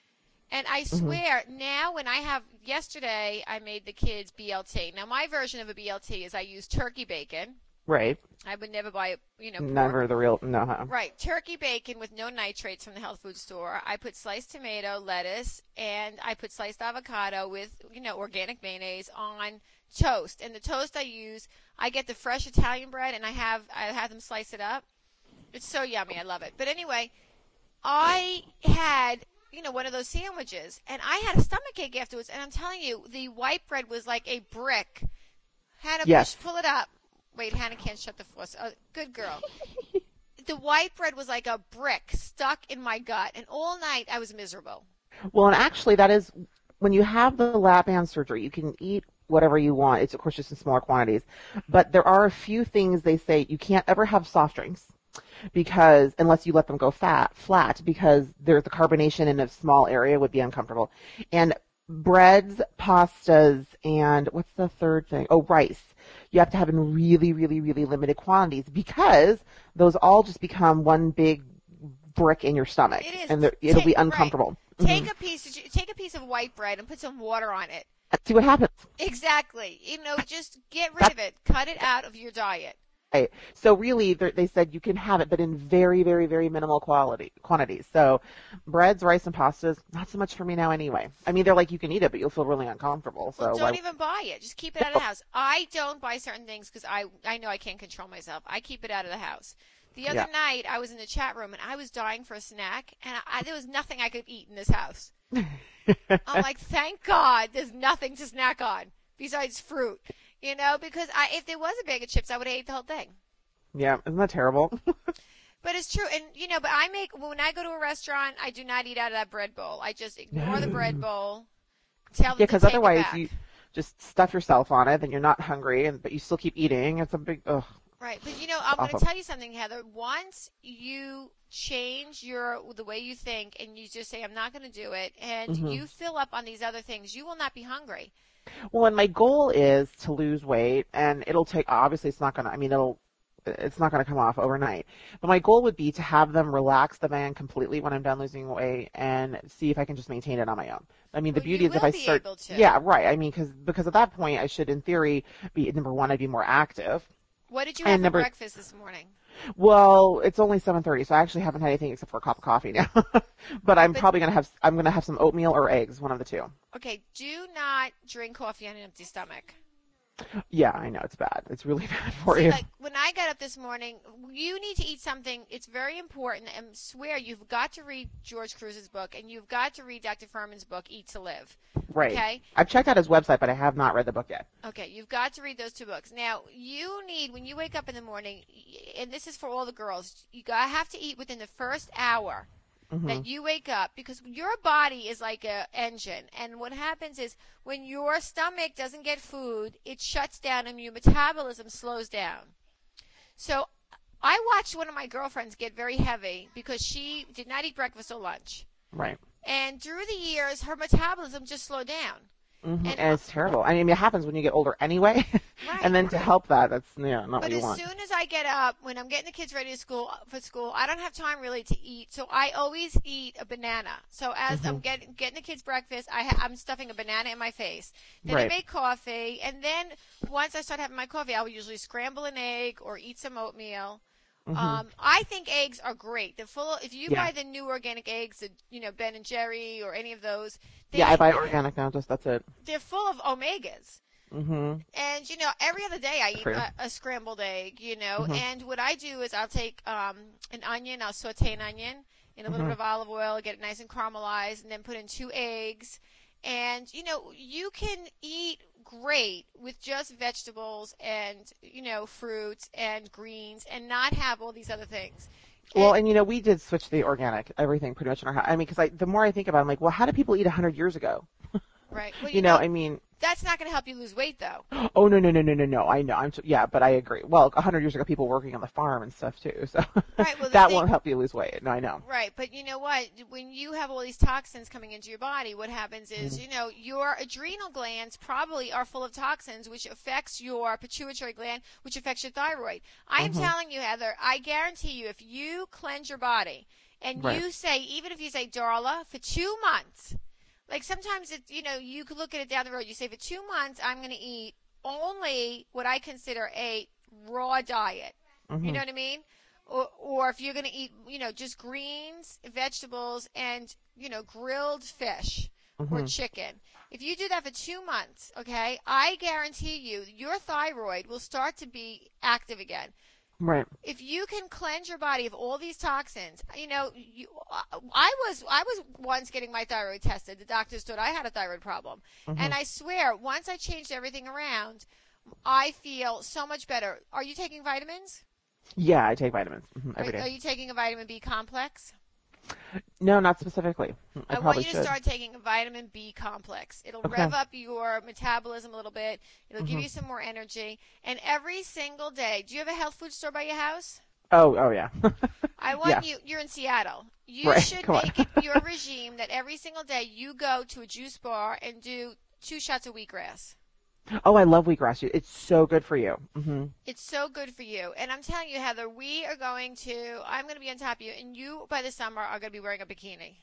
Speaker 1: And I
Speaker 2: Mm-hmm.
Speaker 1: swear, now when I have, yesterday I made the kids B L T. Now, my version of a B L T is I use turkey bacon.
Speaker 2: Right.
Speaker 1: I would never buy, you know, pork.
Speaker 2: Never the real. No. Huh?
Speaker 1: Right, turkey bacon with no nitrates from the health food store. I put sliced tomato, lettuce, and I put sliced avocado with, you know, organic mayonnaise on toast. And the toast I use, I get the fresh Italian bread, and I have I have them slice it up. It's so yummy. I love it. But anyway, I had, you know, one of those sandwiches, and I had a stomach ache afterwards. And I'm telling you, the white bread was like a brick. Hannah,
Speaker 2: Yes.
Speaker 1: push, pull it up. Wait, Hannah can't shut the faucet. Oh, good girl. The white bread was like a brick stuck in my gut, and all night I was miserable.
Speaker 2: Well, and actually, that is when you have the lap band surgery, you can eat whatever you want. It's of course just in smaller quantities, but there are a few things they say you can't ever have soft drinks because unless you let them go fat flat because there's the carbonation in a small area would be uncomfortable, and breads, pastas, and what's the third thing? Oh, rice. You have to have in really, really, really limited quantities because those all just become one big brick in your stomach,
Speaker 1: It is.
Speaker 2: and they're- it'll
Speaker 1: Take-
Speaker 2: be
Speaker 1: right.
Speaker 2: uncomfortable.
Speaker 1: Take
Speaker 2: Mhm.
Speaker 1: a piece of take a piece of white bread and put some water on it.
Speaker 2: See what happens.
Speaker 1: Exactly. You know, just get rid of it. Cut it out of your diet.
Speaker 2: Right. So really, they're- they said you can have it, but in very, very, very minimal quality quantities. So breads, rice, and pastas, not so much for me now anyway. I mean, they're like, you can eat it, but you'll feel really uncomfortable.
Speaker 1: Well,
Speaker 2: So
Speaker 1: don't
Speaker 2: why?
Speaker 1: even buy it. Just keep it out of the house. I don't buy certain things because I, I know I can't control myself. I keep it out of the house. The other
Speaker 2: Yeah.
Speaker 1: night, I was in the chat room and I was dying for a snack, and I, there was nothing I could eat in this house. I'm like, thank God there's nothing to snack on besides fruit. You know, because I, if there was a bag of chips, I would have ate the whole thing.
Speaker 2: Yeah, isn't that terrible?
Speaker 1: But it's true. And, you know, but I make, when I go to a restaurant, I do not eat out of that bread bowl. I just ignore the bread bowl. Tell them
Speaker 2: Yeah,
Speaker 1: to
Speaker 2: because
Speaker 1: take it
Speaker 2: otherwise
Speaker 1: back.
Speaker 2: you just stuff yourself on it, and you're not hungry, and but you still keep eating. It's a big ugh.
Speaker 1: Right. But, you know, I'm going to
Speaker 2: Awful.
Speaker 1: tell you something, Heather. Once you change your the way you think and you just say, I'm not going to do it, and
Speaker 2: hmm
Speaker 1: you fill up on these other things, you will not be hungry.
Speaker 2: Well, and my goal is to lose weight, and it'll take. Obviously, it's not gonna. I mean, it'll. It's not gonna come off overnight. But my goal would be to have them relax the band completely when I'm done losing weight, and see if I can just maintain it on my own. I mean, the
Speaker 1: Well,
Speaker 2: beauty
Speaker 1: you
Speaker 2: is if
Speaker 1: will
Speaker 2: I
Speaker 1: be
Speaker 2: start.
Speaker 1: able to.
Speaker 2: Yeah, right. I mean, because because at that point, I should, in theory, be number one. I'd be more active.
Speaker 1: What did you
Speaker 2: And
Speaker 1: have for
Speaker 2: number
Speaker 1: breakfast this morning?
Speaker 2: Well, it's only seven thirty, so I actually haven't had anything except for a cup of coffee now. But I'm
Speaker 1: But
Speaker 2: probably gonna have I'm gonna have some oatmeal or eggs, one of the two.
Speaker 1: okay, do not drink coffee on an empty stomach.
Speaker 2: Yeah, I know it's bad. It's really bad for
Speaker 1: See,
Speaker 2: you.
Speaker 1: like when I got up this morning, you need to eat something. It's very important, and swear you've got to read George Cruz's book, and you've got to read Doctor Furman's book, Eat to Live.
Speaker 2: Right.
Speaker 1: Okay.
Speaker 2: I've checked out his website, but I have not read the book yet.
Speaker 1: Okay, you've got to read those two books. Now, you need, when you wake up in the morning, and this is for all the girls, you got have to eat within the first hour
Speaker 2: hmm
Speaker 1: that you wake up, because your body is like a engine, and what happens is when your stomach doesn't get food, it shuts down and your metabolism slows down. So I watched one of my girlfriends get very heavy because she did not eat breakfast or lunch.
Speaker 2: Right.
Speaker 1: And through the years, her metabolism just slowed down.
Speaker 2: hmm
Speaker 1: And,
Speaker 2: And it's terrible. I mean, it happens when you get older anyway.
Speaker 1: Right.
Speaker 2: And then to help that, that's yeah, not
Speaker 1: But
Speaker 2: what you
Speaker 1: as
Speaker 2: want.
Speaker 1: soon as I get up, when I'm getting the kids ready to school for school, I don't have time really to eat. So I always eat a banana. So as
Speaker 2: Mm-hmm.
Speaker 1: I'm getting getting the kids breakfast, I ha- I'm stuffing a banana in my face. Then I
Speaker 2: Right.
Speaker 1: make coffee, and then once I start having my coffee, I will usually scramble an egg or eat some oatmeal.
Speaker 2: hmm
Speaker 1: Um, I think eggs are great. They're full. Of, if you
Speaker 2: Yeah.
Speaker 1: buy the new organic eggs, the, you know Ben and Jerry or any of those, they,
Speaker 2: Yeah, I buy organic now. Just that's it.
Speaker 1: they're full of omegas.
Speaker 2: hmm
Speaker 1: And, you know, every other day I eat
Speaker 2: For you.
Speaker 1: a, a scrambled egg, you know,
Speaker 2: Mhm.
Speaker 1: and what I do is I'll take um, an onion, I'll saute an onion in a little
Speaker 2: Mhm.
Speaker 1: bit of olive oil, get it nice and caramelized, and then put in two eggs. And, you know, you can eat great with just vegetables and, you know, fruits and greens and not have all these other things.
Speaker 2: Well,
Speaker 1: And-
Speaker 2: and you know, we did switch to the organic everything pretty much in our house. I mean, because I the more I think about it, I'm like, well, how did people eat a hundred years ago?
Speaker 1: right. Well,
Speaker 2: You know, I mean,
Speaker 1: that's not going to help you lose weight, though.
Speaker 2: oh no no no no no no. I know. I'm t- yeah, but I agree. Well, a hundred years ago, people were working on the farm and stuff too, so
Speaker 1: Right, well, the
Speaker 2: that
Speaker 1: thing-
Speaker 2: won't help you lose weight. No, I know.
Speaker 1: Right, but you know what? When you have all these toxins coming into your body, what happens is, you know, your adrenal glands probably are full of toxins, which affects your pituitary gland, which affects your thyroid. I am
Speaker 2: Mhm.
Speaker 1: telling you, Heather, I guarantee you, if you cleanse your body and
Speaker 2: Right.
Speaker 1: you say, even if you say, Darla, for two months, like sometimes it, you know, you could look at it down the road. You say, for two months, I'm going to eat only what I consider a raw diet.
Speaker 2: Mhm.
Speaker 1: You know what I mean? Or, or if you're going to eat, you know, just greens, vegetables, and, you know, grilled fish or
Speaker 2: Mhm.
Speaker 1: chicken. If you do that for two months, okay, I guarantee you your thyroid will start to be active again.
Speaker 2: Right.
Speaker 1: If you can cleanse your body of all these toxins, you know, you, I was I was once getting my thyroid tested. The doctors thought I had a thyroid problem,
Speaker 2: Mhm.
Speaker 1: and I swear, once I changed everything around, I feel so much better. Are you taking vitamins?
Speaker 2: Yeah, I take vitamins mhm, every
Speaker 1: Are, are
Speaker 2: day.
Speaker 1: you taking a vitamin B complex?
Speaker 2: No, not specifically. I,
Speaker 1: I, want
Speaker 2: probably
Speaker 1: you to
Speaker 2: should.
Speaker 1: start taking a vitamin B complex. It'll
Speaker 2: Okay.
Speaker 1: rev up your metabolism a little bit. It'll give
Speaker 2: Mhm.
Speaker 1: you some more energy. And every single day, do you have a health food store by your house?
Speaker 2: Oh, oh yeah.
Speaker 1: I want
Speaker 2: Yeah.
Speaker 1: you, you're in Seattle. You
Speaker 2: Right,
Speaker 1: should
Speaker 2: come on.
Speaker 1: make it your regime that every single day you go to a juice bar and do two shots of wheatgrass.
Speaker 2: Oh, I love wheatgrass. It's so good for you. hmm
Speaker 1: It's so good for you. And I'm telling you, Heather, we are going to, I'm going to be on top of you, and you, by the summer, are going to be wearing a bikini.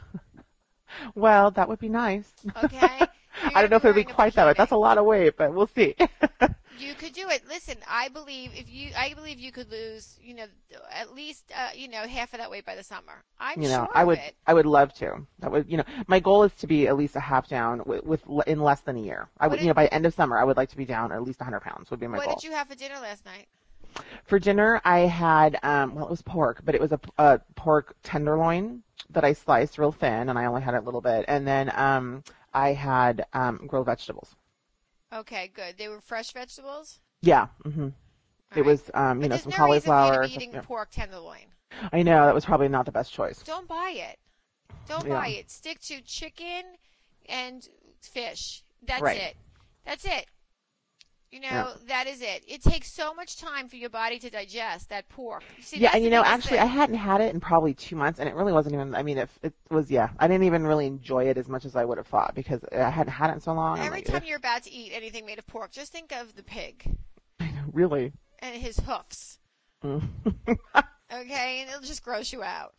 Speaker 2: Well, that would be nice.
Speaker 1: Okay?
Speaker 2: I don't know if it'll be quite that way. That's a lot of weight, but we'll see.
Speaker 1: You could do it. Listen, I believe if you, I believe you could lose, you know, at least, uh, you know, half of that weight by the summer. I'm
Speaker 2: You know,
Speaker 1: sure
Speaker 2: I
Speaker 1: of
Speaker 2: would,
Speaker 1: it.
Speaker 2: I would love to. That would, you know, my goal is to be at least a half down with, with in less than a year. I
Speaker 1: What
Speaker 2: would,
Speaker 1: did-
Speaker 2: you know, by end of summer, I would like to be down at least one hundred pounds would be my
Speaker 1: What
Speaker 2: goal.
Speaker 1: did you have for dinner last night?
Speaker 2: For dinner, I had, um, well, it was pork, but it was a, a pork tenderloin that I sliced real thin, and I only had a little bit. And then um, I had um, grilled vegetables.
Speaker 1: Okay, good. They were fresh vegetables?
Speaker 2: Yeah. hmm
Speaker 1: All
Speaker 2: It
Speaker 1: right.
Speaker 2: was, um, you
Speaker 1: But
Speaker 2: know,
Speaker 1: there's
Speaker 2: some
Speaker 1: no
Speaker 2: cauliflower.
Speaker 1: reason for you to be
Speaker 2: some-
Speaker 1: eating
Speaker 2: yeah.
Speaker 1: pork tenderloin.
Speaker 2: I know, that was probably not the best choice.
Speaker 1: Don't buy it. Don't
Speaker 2: Yeah.
Speaker 1: buy it. Stick to chicken and fish. That's
Speaker 2: Right.
Speaker 1: it. That's it. You know,
Speaker 2: Yeah.
Speaker 1: that is it. It takes so much time for your body to digest that pork. See,
Speaker 2: Yeah,
Speaker 1: that's
Speaker 2: and
Speaker 1: the
Speaker 2: you know,
Speaker 1: biggest
Speaker 2: actually, I
Speaker 1: thing.
Speaker 2: hadn't had it in probably two months, and it really wasn't even, I mean, it, it was, yeah, I didn't even really enjoy it as much as I would have thought because I hadn't had it in so long. I'm
Speaker 1: Every
Speaker 2: like,
Speaker 1: time
Speaker 2: "Ugh."
Speaker 1: you're about to eat anything made of pork, just think of the pig
Speaker 2: Really?
Speaker 1: and his hoofs.
Speaker 2: Mm.
Speaker 1: Okay? And it'll just gross you out.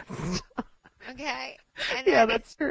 Speaker 1: Okay? And
Speaker 2: Yeah,
Speaker 1: then-
Speaker 2: that's true.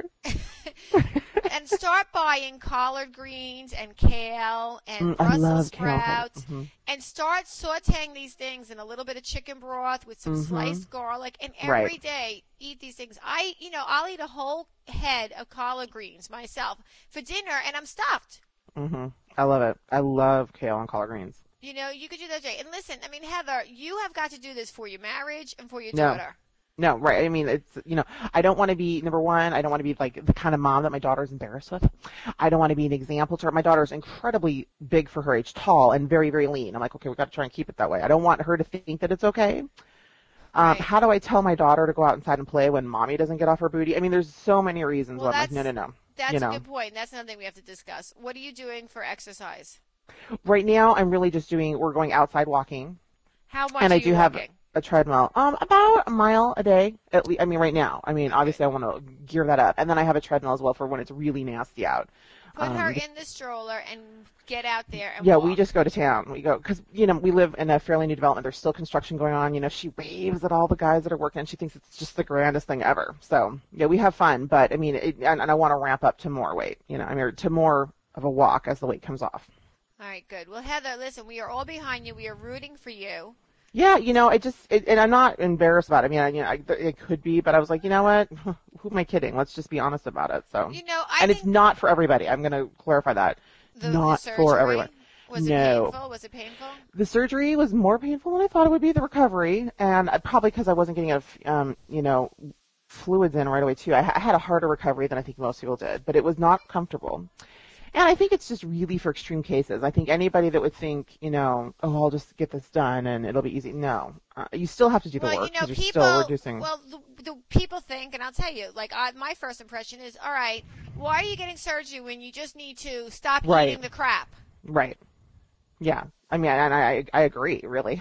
Speaker 1: and start buying collard greens and kale and
Speaker 2: Mm, I
Speaker 1: Brussels
Speaker 2: love kale.
Speaker 1: sprouts
Speaker 2: Mhm.
Speaker 1: and start sauteing these things in a little bit of chicken broth with some
Speaker 2: Mhm.
Speaker 1: sliced garlic and
Speaker 2: Right.
Speaker 1: every day eat these things. I, you know, I'll eat a whole head of collard greens myself for dinner and I'm stuffed.
Speaker 2: hmm I love it. I love kale and collard greens.
Speaker 1: You know, you could do that, Jay. And listen, I mean, Heather, you have got to do this for your marriage and for your
Speaker 2: No.
Speaker 1: daughter.
Speaker 2: No, right. I mean, it's, you know, I don't want to be, number one, I don't want to be like the kind of mom that my daughter's embarrassed with. I don't want to be an example to her. My daughter's incredibly big for her age, tall and very, very lean. I'm like, okay, we've got to try and keep it that way. I don't want her to think that it's okay. Um,
Speaker 1: Right.
Speaker 2: How do I tell my daughter to go out inside and play when mommy doesn't get off her booty? I mean, there's so many reasons
Speaker 1: Well,
Speaker 2: why I'm like, no, no,
Speaker 1: that's-
Speaker 2: no.
Speaker 1: That's
Speaker 2: you
Speaker 1: a
Speaker 2: know,
Speaker 1: good point. That's another thing we have to discuss. What are you doing for exercise?
Speaker 2: right now I'm really just doing, we're going outside walking.
Speaker 1: How much
Speaker 2: And
Speaker 1: are
Speaker 2: I
Speaker 1: you
Speaker 2: do have
Speaker 1: walking?
Speaker 2: a treadmill, um, about a mile a day. At least, I mean, right now. I mean, obviously, I want to gear that up, and then I have a treadmill as well for when it's really nasty out.
Speaker 1: Put
Speaker 2: Um,
Speaker 1: her
Speaker 2: we-
Speaker 1: in the stroller and get out there and
Speaker 2: yeah,
Speaker 1: walk.
Speaker 2: we just go to town. We go because you know we live in a fairly new development. There's still construction going on. You know, she waves at all the guys that are working, and she thinks it's just the grandest thing ever. So yeah, we have fun, but I mean, it, and, and I want to ramp up to more weight. You know, I mean, to more of a walk as the weight comes off.
Speaker 1: All right, good. Well, Heather, listen, we are all behind you. We are rooting for you.
Speaker 2: Yeah, you know, I just, it, and I'm not embarrassed about it. I mean, I, you know, I, it could be, but I was like, you know what? Who am I kidding? Let's just be honest about it. So,
Speaker 1: You know, I
Speaker 2: and
Speaker 1: think
Speaker 2: it's not for everybody. I'm going to clarify that.
Speaker 1: the,
Speaker 2: not
Speaker 1: the
Speaker 2: for
Speaker 1: surgery,
Speaker 2: everyone.
Speaker 1: Was it
Speaker 2: No.
Speaker 1: painful? Was it painful?
Speaker 2: The surgery was more painful than I thought it would be. The recovery, and I, probably because I wasn't getting enough, um, you know, fluids in right away too. I, I had a harder recovery than I think most people did, but it was not comfortable. And I think it's just really for extreme cases. I think anybody that would think, you know, oh, I'll just get this done and it'll be easy. No, uh, you still have to do the
Speaker 1: Well,
Speaker 2: work
Speaker 1: you know,
Speaker 2: because you're
Speaker 1: people.
Speaker 2: still reducing.
Speaker 1: Well, the, the people think, and I'll tell you, like I, my first impression is, all right, why are you getting surgery when you just need to stop
Speaker 2: Right.
Speaker 1: eating the crap?
Speaker 2: Right. Yeah. I mean, and I, I agree, really.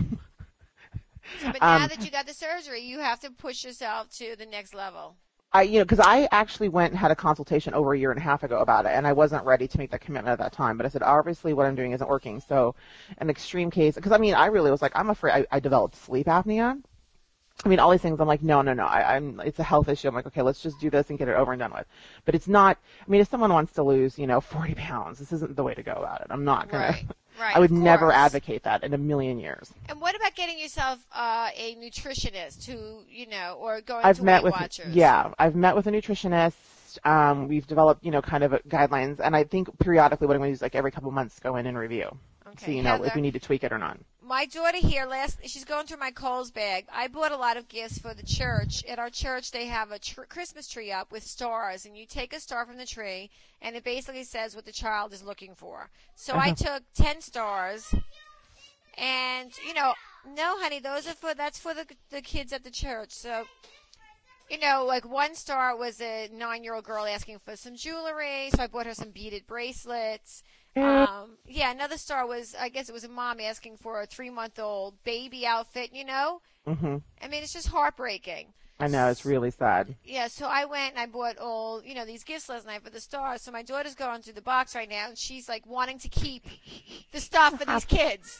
Speaker 1: But now
Speaker 2: Um,
Speaker 1: that you got the surgery, you have to push yourself to the next level.
Speaker 2: I, you know, because I actually went and had a consultation over a year and a half ago about it, and I wasn't ready to make that commitment at that time. But I said, obviously, what I'm doing isn't working. So, an extreme case, because I mean, I really was like, I'm afraid. I, I developed sleep apnea. I mean, all these things. I'm like, no, no, no. I, I'm. It's a health issue. I'm like, okay, let's just do this and get it over and done with. But it's not. I mean, if someone wants to lose, you know, forty pounds, this isn't the way to go about it. I'm not gonna.
Speaker 1: Right. Right.
Speaker 2: I would
Speaker 1: of
Speaker 2: never
Speaker 1: course.
Speaker 2: advocate that in a million years.
Speaker 1: And what about getting yourself uh, a nutritionist who, you know, or going
Speaker 2: I've
Speaker 1: to
Speaker 2: met
Speaker 1: Weight
Speaker 2: with
Speaker 1: Watchers?
Speaker 2: yeah, I've met with a nutritionist. Um, we've developed, you know, kind of guidelines, and I think periodically what I'm going to do is like every couple months go in and review,
Speaker 1: Okay.
Speaker 2: so you know
Speaker 1: Heather,
Speaker 2: if we need to tweak it or not.
Speaker 1: my daughter here last she's going through my Kohl's bag. I bought a lot of gifts for the church. At our church they have a tr- Christmas tree up with stars, and you take a star from the tree and it basically says what the child is looking for. So I
Speaker 2: Uh-huh.
Speaker 1: took ten stars, and you know, no honey, those are for that's for the the kids at the church. So you know, like one star was a nine-year-old girl asking for some jewelry, so I bought her some beaded bracelets. Um, yeah, another star was, I guess it was a mom asking for a three-month-old baby outfit, you know?
Speaker 2: hmm
Speaker 1: I mean, it's just heartbreaking.
Speaker 2: I know, it's really sad.
Speaker 1: Yeah, so I went and I bought all, you know, these gifts last night for the stars. So my daughter's going through the box right now, and she's, like, wanting to keep the stuff for these kids.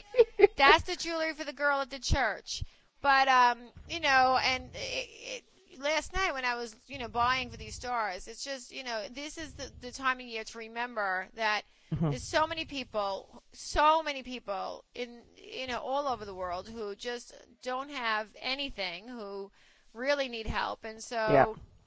Speaker 1: That's the jewelry for the girl at the church. But, um, you know, and it, it, last night when I was, you know, buying for these stars, it's just, you know, this is the, the time of year to remember that
Speaker 2: Mhm.
Speaker 1: there's so many people, so many people in, you know, all over the world who just don't have anything, who really need help. And so,
Speaker 2: Yeah.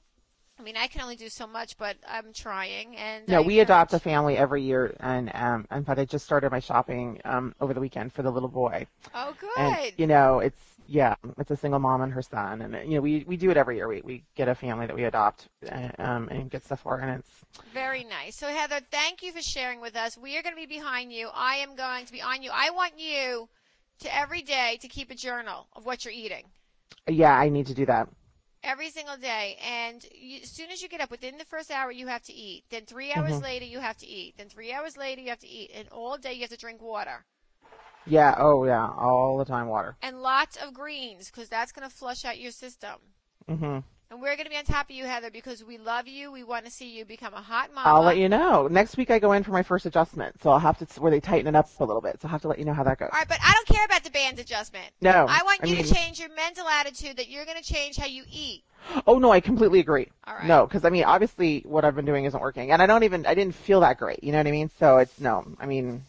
Speaker 1: I mean, I can only do so much, but I'm trying. And
Speaker 2: No,
Speaker 1: I
Speaker 2: we adopt a
Speaker 1: encourage-
Speaker 2: family every year, and um, in fact, I just started my shopping um, over the weekend for the little boy.
Speaker 1: Oh, good.
Speaker 2: And you know, it's yeah, it's a single mom and her son, and you know, we we do it every year. We we get a family that we adopt uh, um, and get stuff for, and it's
Speaker 1: Very nice. So, Heather, thank you for sharing with us. We are going to be behind you. I am going to be on you. I want you to every day to keep a journal of what you're eating.
Speaker 2: yeah, I need to do that.
Speaker 1: Every single day. And you, as soon as you get up, within the first hour, you have to eat. Then three hours
Speaker 2: Mhm.
Speaker 1: later, you have to eat. Then three hours later, you have to eat. And all day, you have to drink water.
Speaker 2: Yeah, oh yeah, all the time water.
Speaker 1: And lots of greens, because that's going to flush out your system.
Speaker 2: Mhm.
Speaker 1: And we're going to be on top of you, Heather, because we love you. We want to see you become a hot mama.
Speaker 2: I'll let you know. Next week I go in for my first adjustment, so I'll have to where they tighten it up a little bit. So I'll have to let you know how that goes.
Speaker 1: All right, but I don't care about the band adjustment.
Speaker 2: No,
Speaker 1: I want
Speaker 2: I
Speaker 1: you
Speaker 2: mean-
Speaker 1: to change your mental attitude that you're going to change how you eat.
Speaker 2: Oh no, I completely agree.
Speaker 1: All right.
Speaker 2: No, because I mean, obviously, what I've been doing isn't working, and I don't even I didn't feel that great. You know what I mean? So it's no. I mean,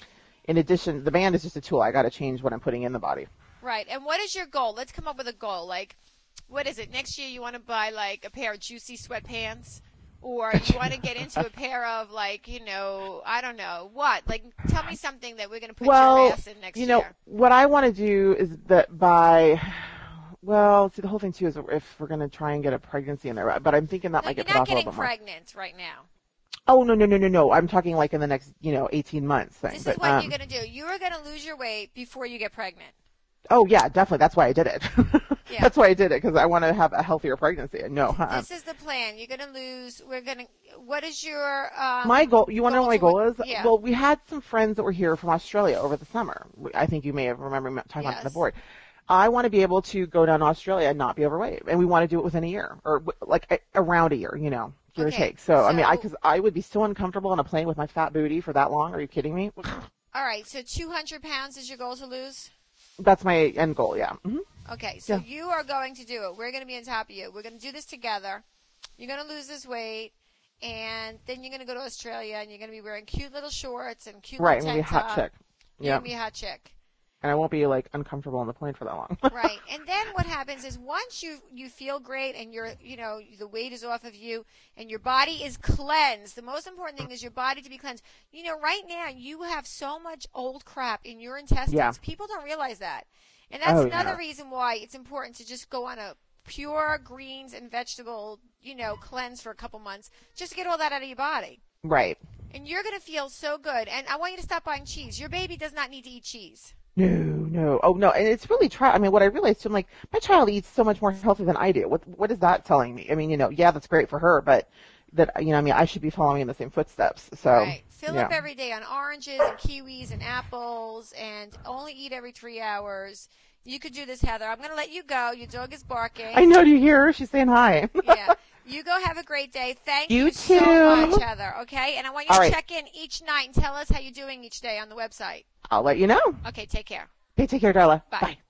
Speaker 2: in addition, the band is just a tool. I got to change what I'm putting in the body.
Speaker 1: Right. And what is your goal? Let's come up with a goal. Like, what is it? Next year you want to buy like a pair of juicy sweatpants, or you want to get into a pair of like, you know, I don't know what. Like, tell me something that we're going to put
Speaker 2: well,
Speaker 1: your ass in next
Speaker 2: you know,
Speaker 1: year.
Speaker 2: what I want to do is that by. Well, see, the whole thing too is if we're going to try and get a pregnancy in there, but I'm thinking that
Speaker 1: No,
Speaker 2: might
Speaker 1: you're
Speaker 2: get put
Speaker 1: not
Speaker 2: off a little
Speaker 1: getting
Speaker 2: bit more.
Speaker 1: pregnant right now.
Speaker 2: Oh no no no no no! I'm talking like in the next you know eighteen months thing.
Speaker 1: This
Speaker 2: but,
Speaker 1: is what
Speaker 2: um,
Speaker 1: you're going to do. You are going to lose your weight before you get pregnant.
Speaker 2: Oh yeah, definitely. That's why I did it.
Speaker 1: Yeah.
Speaker 2: That's why I did it because I want to have a healthier pregnancy. No, uh-uh.
Speaker 1: This is the plan. You're going to lose. We're going to. What is your? Um,
Speaker 2: My goal. You want to know what my
Speaker 1: goal
Speaker 2: goal
Speaker 1: to-
Speaker 2: is?
Speaker 1: yeah.
Speaker 2: Well, we had some friends that were here from Australia over the summer. I think you may have remembered me talking about it on the
Speaker 1: Yes.
Speaker 2: board. I want to be able to go down to Australia and not be overweight, and we want to do it within a year or w- like a, around a year, you know, give or
Speaker 1: Okay,
Speaker 2: take. So, I mean, I
Speaker 1: so-
Speaker 2: because I would be so uncomfortable on a plane with my fat booty for that long. Are you kidding me?
Speaker 1: All right. So two hundred pounds is your goal to lose.
Speaker 2: That's my end goal. Yeah. hmm
Speaker 1: Okay, so
Speaker 2: Yeah.
Speaker 1: you are going to do it. We're going to be on top of you. We're going to do this together. You're going to lose this weight, and then you're going to go to Australia, and you're going to be wearing cute little shorts and cute
Speaker 2: Right. I'm
Speaker 1: little
Speaker 2: gonna be a
Speaker 1: tank
Speaker 2: hot
Speaker 1: top.
Speaker 2: chick.
Speaker 1: You're
Speaker 2: Yeah.
Speaker 1: going to be a hot chick.
Speaker 2: And I won't be like uncomfortable on the plane for that long.
Speaker 1: Right. And then what happens is once you you feel great and you're, you know, the weight is off of you and your body is cleansed. The most important thing is your body to be cleansed. You know, right now you have so much old crap in your intestines.
Speaker 2: Yeah.
Speaker 1: People don't realize that. And that's
Speaker 2: Oh,
Speaker 1: another
Speaker 2: yeah.
Speaker 1: reason why it's important to just go on a pure greens and vegetable, you know, cleanse for a couple months just to get all that out of your body.
Speaker 2: Right.
Speaker 1: And you're going to feel so good. And I want you to stop buying cheese. Your baby does not need to eat cheese.
Speaker 2: No, no. Oh, no. And it's really try. I mean, what I realized too, I'm like, my child eats so much more healthy than I do. What What is that telling me? I mean, you know, yeah, that's great for her, but that, you know, I mean, I should be following in the same footsteps. So,
Speaker 1: Right. Fill
Speaker 2: yeah.
Speaker 1: up every day on oranges and kiwis and apples and only eat every three hours. You could do this, Heather. I'm going to let you go. Your dog is barking.
Speaker 2: I know. Do you hear her? She's saying hi.
Speaker 1: Yeah. You go have a great day. Thank you,
Speaker 2: You
Speaker 1: so
Speaker 2: too.
Speaker 1: much, Heather. Okay? And I want you
Speaker 2: All
Speaker 1: to
Speaker 2: right.
Speaker 1: check in each night and tell us how you're doing each day on the website.
Speaker 2: I'll let you know.
Speaker 1: Okay, take care.
Speaker 2: Okay, take care, Darla.
Speaker 1: Bye.
Speaker 2: Bye.